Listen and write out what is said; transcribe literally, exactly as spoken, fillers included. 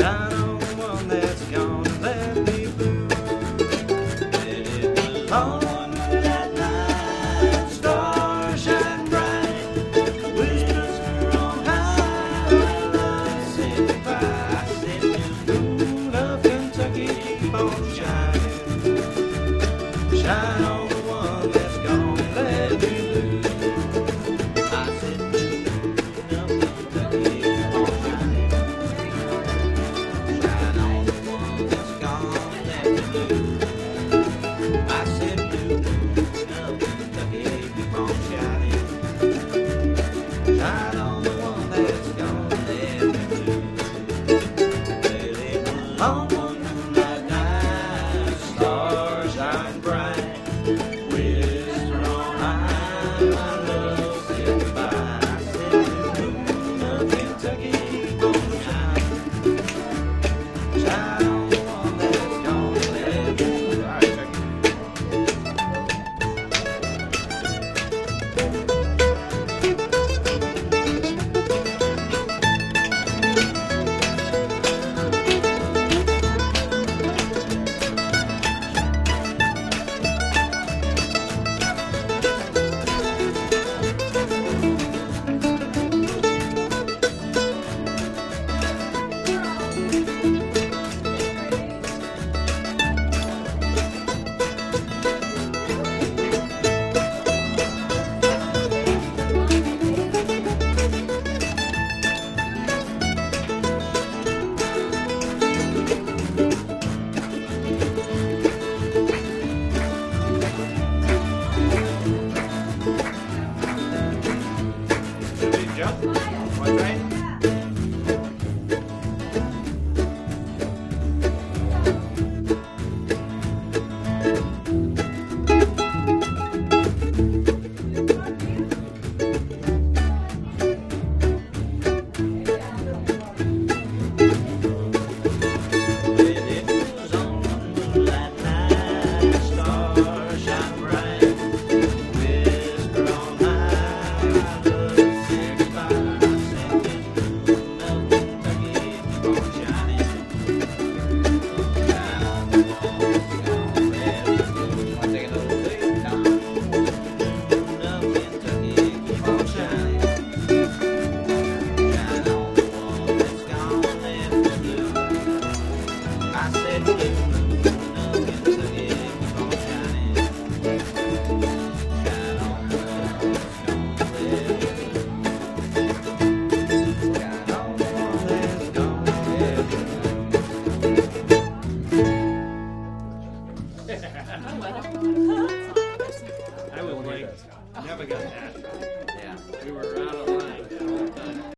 Shine on the one that's gone and left me blue. Let it belong that night, stars shine bright. Whispers on high, love said goodbye. I said, moon of Kentucky, keep on shining. Shine on the one that's gone and left me blue. I said, moon of Kentucky, keep on shining. Shine on the one that's gone and left me blue. I said, moon of Kentucky, keep on shining. Shine on the one that's gone and left me blue. Well, it was long one moonlight night, stars shine bright. Whisper on high, my love said goodbye. I said, moon of Kentucky, keep on shining. Shine on the one that's gone and left me blue. All right, check it. Big jump. One right. Well, it was on one moonlight night, stars shine bright. Whisper on high, my love said goodbye. I said, moon of Kentucky, keep on shining. Shine on the one that's gone left me blue. Wanna take another way? No. Moon of Kentucky, keep on shining. Shine on the one that's gone left me blue. I said, moon of Kentucky, keep on shining. Shine on the one that's gone left me blue. Shine on the one that's gone left me blue. I was like, never got that. Yeah. We were out of line.